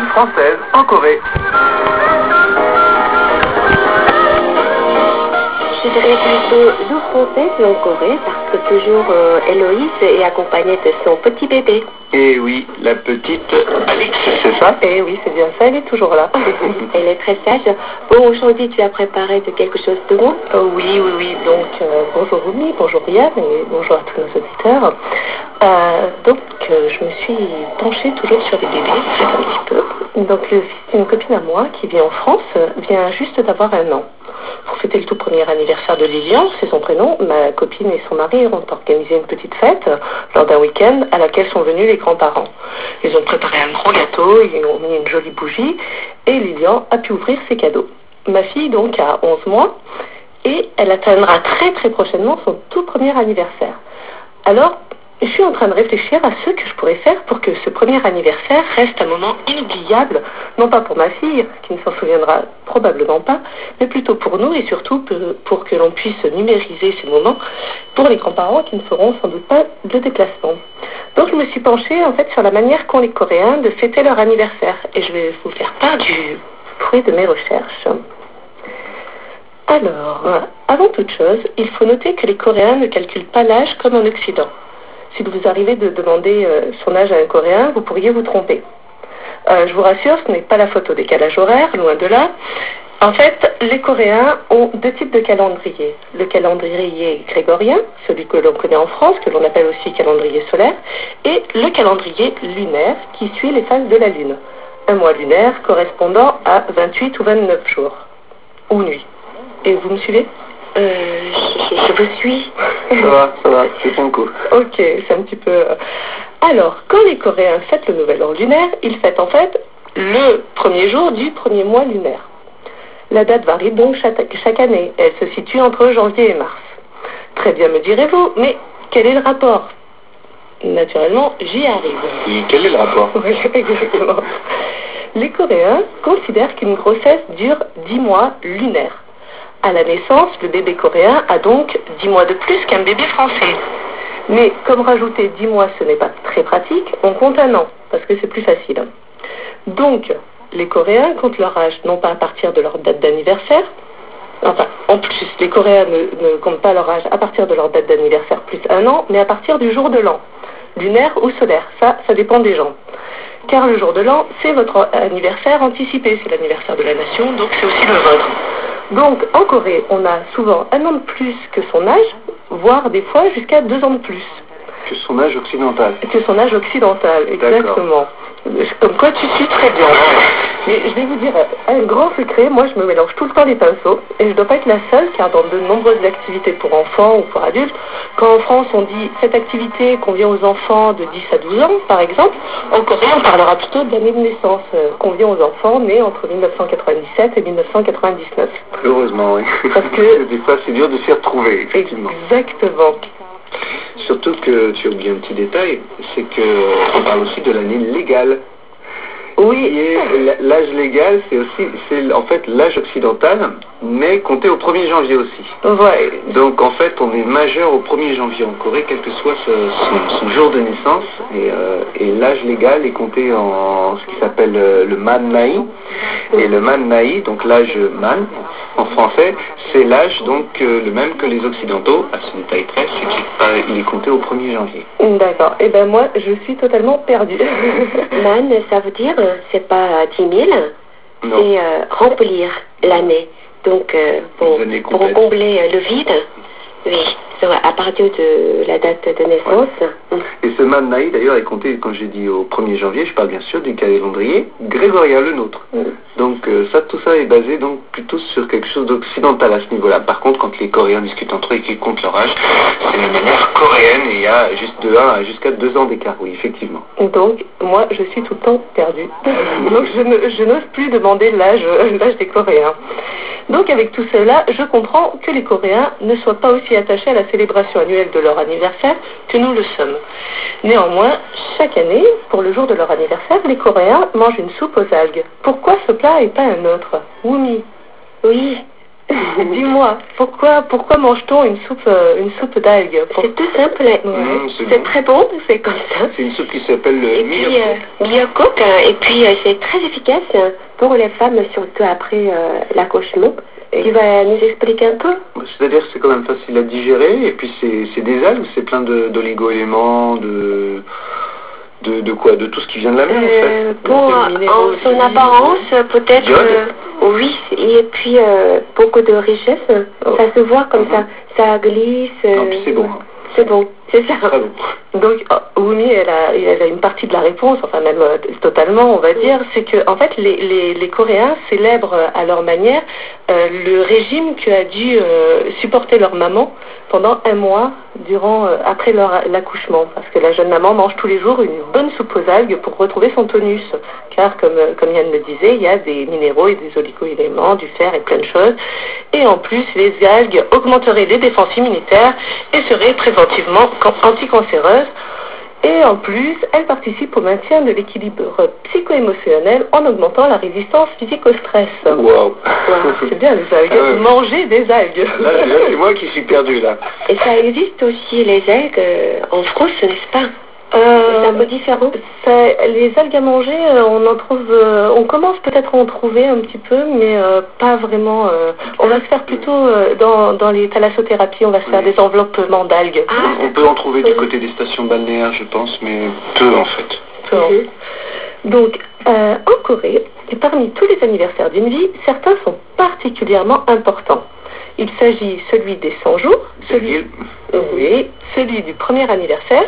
française en Corée. Je dirais plutôt nous françaises en Corée parce que toujours Héloïse est accompagnée de son petit bébé. Et oui, la petite Alix, c'est ça? Eh oui, c'est bien ça, elle est toujours là. Elle est très sage. Bon, aujourd'hui, tu as préparé de quelque chose de bon? Oui. Donc, bonjour Oumi, bonjour Yann et bonjour à tous nos auditeurs. Je me suis penchée toujours sur des bébés, en fait, un petit peu. Donc, le fils d'une copine à moi qui vit en France vient juste d'avoir 1 an. Pour fêter le tout premier anniversaire de Lilian, c'est son prénom, ma copine et son mari ont organisé une petite fête lors d'un week-end à laquelle sont venus les grands-parents. Ils ont préparé un gros gâteau, ils ont mis une jolie bougie et Lilian a pu ouvrir ses cadeaux. Ma fille donc a 11 mois et elle atteindra très très prochainement son tout premier anniversaire. Alors, je suis en train de réfléchir à ce que je pourrais faire pour que ce premier anniversaire reste un moment inoubliable, non pas pour ma fille, qui ne s'en souviendra probablement pas, mais plutôt pour nous et surtout pour que l'on puisse numériser ce moment pour les grands-parents qui ne feront sans doute pas le déplacement. Donc je me suis penchée en fait sur la manière qu'ont les Coréens de fêter leur anniversaire et je vais vous faire part du fruit de mes recherches. Alors, avant toute chose, il faut noter que les Coréens ne calculent pas l'âge comme en Occident. Si vous arrivez de demander son âge à un Coréen, vous pourriez vous tromper. Je vous rassure, ce n'est pas la faute au décalage horaire, loin de là. En fait, les Coréens ont 2 types de calendrier. Le calendrier grégorien, celui que l'on connaît en France, que l'on appelle aussi calendrier solaire, et le calendrier lunaire qui suit les phases de la Lune. Un mois lunaire correspondant à 28 ou 29 jours. Ou nuits. Et vous me suivez? Je vous suis. Ça va, c'est ton coup. Ok, c'est un petit peu... Alors, quand les Coréens fêtent le nouvel an lunaire, ils fêtent en fait le premier jour du premier mois lunaire. La date varie donc chaque année. Elle se situe entre janvier et mars. Très bien, me direz-vous, mais quel est le rapport? Naturellement, j'y arrive. Et quel est le rapport? Oui, exactement. Les Coréens considèrent qu'une grossesse dure 10 mois lunaires. À la naissance, le bébé coréen a donc 10 mois de plus qu'un bébé français. Mais comme rajouter 10 mois, ce n'est pas très pratique, on compte 1 an, parce que c'est plus facile. Donc, les Coréens comptent leur âge non pas à partir de leur date d'anniversaire, enfin, en plus, les Coréens ne comptent pas leur âge à partir de leur date d'anniversaire plus 1 an, mais à partir du jour de l'an, lunaire ou solaire, ça dépend des gens. Car le jour de l'an, c'est votre anniversaire anticipé, c'est l'anniversaire de la nation, donc c'est aussi le vôtre. Donc, en Corée, on a souvent 1 an de plus que son âge, voire des fois jusqu'à 2 ans de plus. Que son âge occidental. Que son âge occidental, exactement. Comme quoi tu suis très bien. Mais je vais vous dire un grand secret, moi je me mélange tout le temps les pinceaux et je ne dois pas être la seule car dans de nombreuses activités pour enfants ou pour adultes, quand en France on dit cette activité convient aux enfants de 10 à 12 ans par exemple, en Corée on parlera plutôt de l'année de naissance convient aux enfants nés entre 1997 et 1999. Heureusement, oui. Parce que des fois c'est dur de s'y retrouver, effectivement. Exactement. Surtout que tu oublies un petit détail, c'est qu'on parle aussi de l'année légale. Oui. L'âge légal, c'est en fait l'âge occidental, mais compté au 1er janvier aussi. Ouais. Donc en fait, on est majeur au 1er janvier en Corée, quel que soit son jour de naissance, et l'âge légal est compté en ce qui s'appelle le man naï. Et le man naï, donc l'âge man, en français, c'est l'âge donc le même que les occidentaux, à ce détail près, c'est qu'il est compté au 1er janvier. D'accord. Et ben moi, je suis totalement perdue. Man, ça veut dire, c'est pas 10 000, c'est remplir l'année. Donc, pour combler le vide, oui, à partir de la date de naissance. Ouais. Et ce man naï, d'ailleurs, est compté, quand j'ai dit au 1er janvier, je parle bien sûr du calendrier grégorien, le nôtre. Donc tout ça est basé donc plutôt sur quelque chose d'occidental à ce niveau-là. Par contre, quand les Coréens discutent entre eux et qu'ils comptent leur âge, c'est la manière coréenne et il y a juste de 1 jusqu'à 2 ans d'écart, oui, effectivement. Donc, moi, je suis tout le temps perdue. Donc, je n'ose plus demander l'âge des Coréens. Donc, avec tout cela, je comprends que les Coréens ne soient pas aussi attachés à la célébration annuelle de leur anniversaire que nous le sommes. Néanmoins, chaque année, pour le jour de leur anniversaire, les Coréens mangent une soupe aux algues. Pourquoi ce plat et pas un autre? Wumi? Oui, Dis-moi, pourquoi mange-t-on une soupe d'algues? C'est tout simple. C'est très bon, c'est comme ça. C'est une soupe qui s'appelle le mirecoque. Et puis c'est très efficace pour les femmes, surtout après l'accouchement. Tu vas nous expliquer un peu? C'est-à-dire que c'est quand même facile à digérer, et puis c'est des algues, c'est plein d'oligo-éléments, de quoi? De tout ce qui vient de la mer, en fait. Pour son apparence, peut-être, oui, et puis beaucoup de richesse, ça se voit comme ça glisse. C'est bon. C'est bon, c'est ça. Très bon. Donc, Wumi, elle a une partie de la réponse, enfin même totalement, on va dire, c'est que en fait, les Coréens célèbrent à leur manière le régime qu'a dû supporter leur maman pendant un mois après l'accouchement, parce que la jeune maman mange tous les jours une bonne soupe aux algues pour retrouver son tonus, car comme Yann le disait, il y a des minéraux et des oligo-éléments, du fer et plein de choses, et en plus les algues augmenteraient les défenses immunitaires et seraient préventivement anticancéreuses. Et en plus, elles participent au maintien de l'équilibre psycho-émotionnel en augmentant la résistance physique au stress. Wow. C'est bien les algues. Manger des algues. Là, c'est moi qui suis perdu là. Et ça existe aussi les algues en France, n'est-ce pas? C'est un peu différent. Les algues à manger, on commence peut-être à en trouver un petit peu, mais pas vraiment. On va se faire plutôt dans les thalassothérapies, on va se faire des enveloppements d'algues. On peut en trouver du côté des stations balnéaires, je pense, mais peu en fait. Donc, en Corée, et parmi tous les anniversaires d'une vie, certains sont particulièrement importants. Il s'agit celui des 100 jours, celui du premier anniversaire,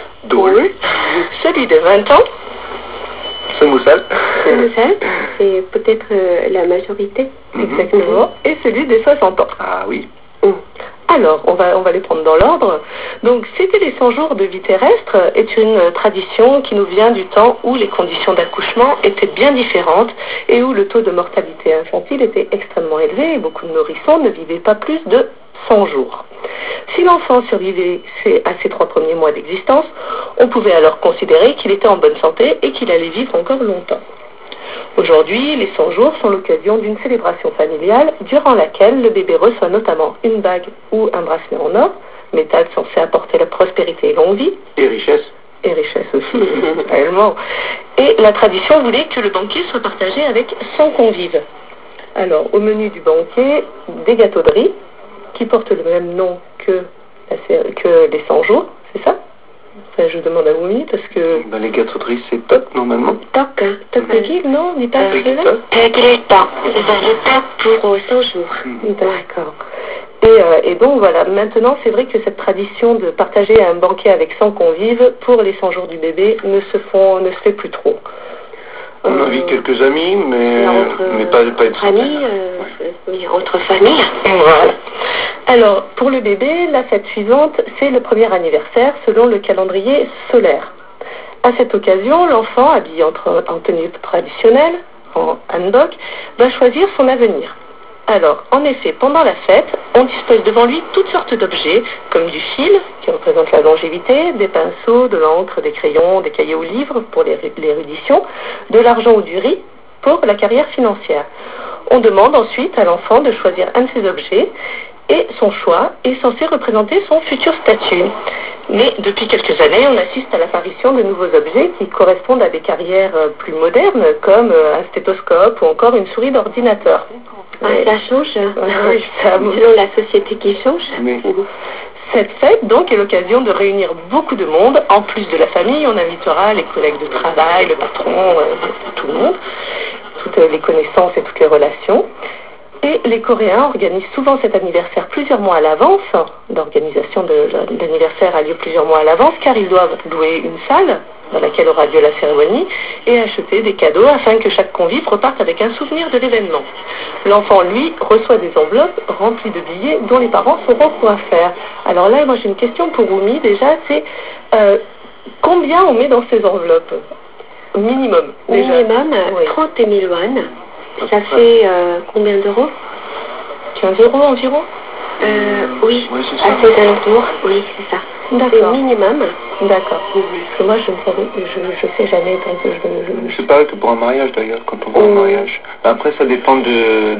celui de 20 ans, Samoussal, c'est peut-être la majorité. Exactement, et celui des 60 ans. Ah oui. Alors, on va les prendre dans l'ordre. Donc, fêter les 100 jours de vie terrestre est une tradition qui nous vient du temps où les conditions d'accouchement étaient bien différentes et où le taux de mortalité infantile était extrêmement élevé et beaucoup de nourrissons ne vivaient pas plus de 100 jours. Si l'enfant survivait à ses 3 premiers mois d'existence, on pouvait alors considérer qu'il était en bonne santé et qu'il allait vivre encore longtemps. Aujourd'hui, les 100 jours sont l'occasion d'une célébration familiale durant laquelle le bébé reçoit notamment une bague ou un bracelet en or, métal censé apporter la prospérité et longue vie. Et richesse. Et richesse aussi, réellement. Et la tradition voulait que le banquet soit partagé avec 100 convives. Alors, au menu du banquet, des gâteaux de riz, qui portent le même nom que les 100 jours, c'est ça? Enfin, je demande à Wumi parce que... les gâteaux de riz, c'est top normalement. Toc de non? On n'est pas cela? C'est pour 100 jours. D'accord. Et donc voilà, maintenant c'est vrai que cette tradition de partager un banquet avec 100 convives pour les 100 jours du bébé ne se fait plus trop. On invite quelques amis, mais pas une famille, entre familles. Voilà. Alors, pour le bébé, la fête suivante, c'est le premier anniversaire selon le calendrier solaire. À cette occasion, l'enfant, habillé en tenue traditionnelle, en hanbok, va choisir son avenir. Alors, en effet, pendant la fête, on dispose devant lui toutes sortes d'objets, comme du fil, qui représente la longévité, des pinceaux, de l'encre, des crayons, des cahiers ou livres pour l'érudition, de l'argent ou du riz pour la carrière financière. On demande ensuite à l'enfant de choisir un de ces objets, et son choix est censé représenter son futur statut. Mais depuis quelques années, on assiste à l'apparition de nouveaux objets qui correspondent à des carrières plus modernes, comme un stéthoscope ou encore une souris d'ordinateur. Ça change, oui, selon la société qui change. Mais... Cette fête, donc, est l'occasion de réunir beaucoup de monde. En plus de la famille, on invitera les collègues de travail, le patron, tout le monde, toutes les connaissances et toutes les relations. Et les Coréens organisent souvent cet anniversaire plusieurs mois à l'avance. L'organisation de l'anniversaire a lieu plusieurs mois à l'avance, car ils doivent louer une salle dans laquelle aura lieu la cérémonie et acheter des cadeaux afin que chaque convive reparte avec un souvenir de l'événement. L'enfant, lui, reçoit des enveloppes remplies de billets dont les parents sauront quoi faire. Alors là, moi j'ai une question pour Wumi déjà, c'est combien on met dans ces enveloppes? Minimum. Minimum, 30 000 won. Ça fait combien d'euros? 15 € environ. Oui, ouais, à ces alentours, oui, c'est ça. C'est minimum. D'accord. Parce que moi, je sais jamais. C'est pareil que pour un mariage d'ailleurs, quand on va au mariage. Après, ça dépend du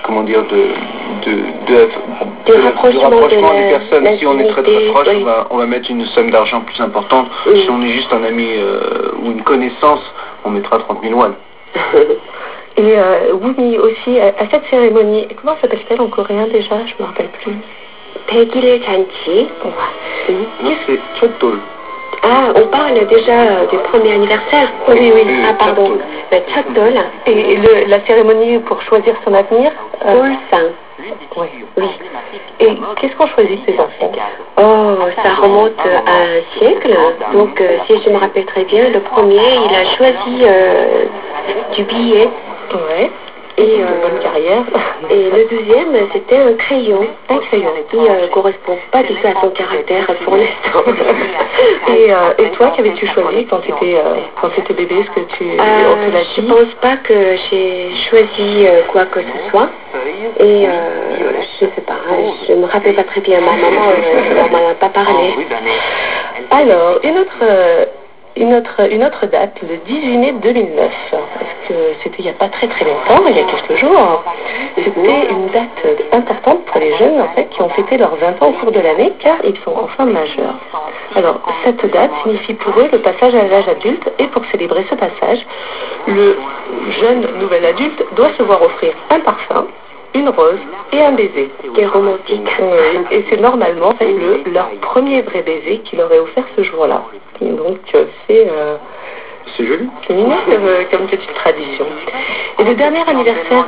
rapprochement des personnes. Si on est très très proche, on va mettre une somme d'argent plus importante. Si on est juste un ami ou une connaissance, on mettra 30 000 won. Et oui, aussi, à cette cérémonie, comment s'appelle-t-elle en coréen déjà? Je ne me rappelle plus. 백일 잔치. Non, c'est Chotol. Ah, on parle déjà du premier anniversaire. Oui. Ah, pardon. Chotol. Et la cérémonie pour choisir son avenir? Ulsan. Oui. Et qu'est-ce qu'on choisit ces enfants? Oh, ça remonte à un siècle. Donc, si je me rappelle très bien, le premier, il a choisi du billet. Ouais. Et bonne carrière. Et le deuxième, c'était un crayon. Qui ne correspond pas du tout à son caractère pour l'instant. Et toi, qu'avais-tu choisi quand tu étais bébé? Est-ce que tu je pense pas que j'ai choisi quoi que ce soit. Et je sais pas, je me rappelle pas très bien. Ma maman m'en a pas parlé. Alors, une autre date, le 18 mai 2009, parce que c'était il n'y a pas très très longtemps, il y a quelques jours. C'était une date importante pour les jeunes en fait qui ont fêté leurs 20 ans au cours de l'année car ils sont enfin majeurs. Alors cette date signifie pour eux le passage à l'âge adulte et pour célébrer ce passage, le jeune nouvel adulte doit se voir offrir un parfum, une rose et un baiser. Qui est romantique. Et c'est normalement leur premier vrai baiser qu'il aurait offert ce jour-là. Et donc c'est joli. C'est mignon comme petite tradition. Et le dernier anniversaire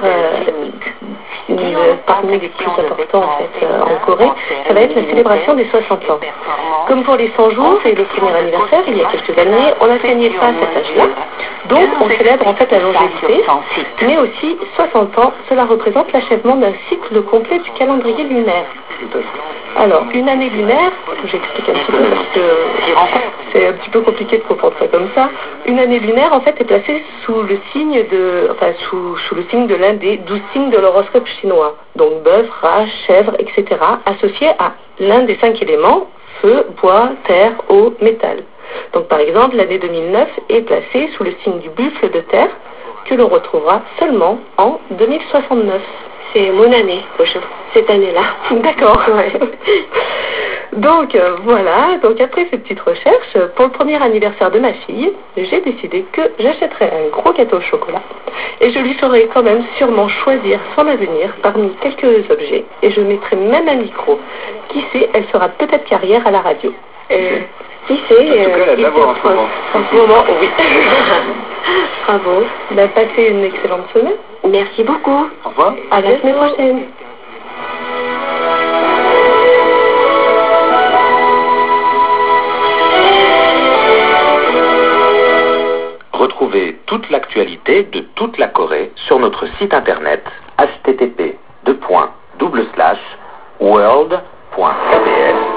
parmi les plus importants en fait en Corée, ça va être la célébration des 60 ans. Comme pour les 100 jours et le premier anniversaire, il y a quelques années, on n'atteignait pas cet âge-là. Donc on célèbre en fait la longévité, mais aussi 60 ans, cela représente l'achèvement d'un cycle complet du calendrier lunaire. Alors, une année lunaire, j'explique un petit peu parce que c'est un petit peu compliqué de comprendre ça comme ça. Une année lunaire, en fait, est placée sous le signe sous le signe de l'un des 12 signes de l'horoscope chinois. Donc, bœuf, rat, chèvre, etc., associés à l'un des 5 éléments, feu, bois, terre, eau, métal. Donc, par exemple, l'année 2009 est placée sous le signe du buffle de terre, que l'on retrouvera seulement en 2069. C'est mon année, cette année-là. D'accord. Ouais. Donc voilà, donc après ces petites recherches, pour le premier anniversaire de ma fille, j'ai décidé que j'achèterais un gros gâteau au chocolat et je lui ferai quand même sûrement choisir son avenir parmi quelques objets et je mettrai même un micro. Qui sait, elle fera peut-être carrière à la radio. Qui sait, en tout cas, elle a de la voix en ce moment. En ce moment, oui. Bravo. Passez une excellente semaine. Merci beaucoup. Au revoir. À la semaine prochaine. Retrouvez toute l'actualité de toute la Corée sur notre site internet http://world.kbs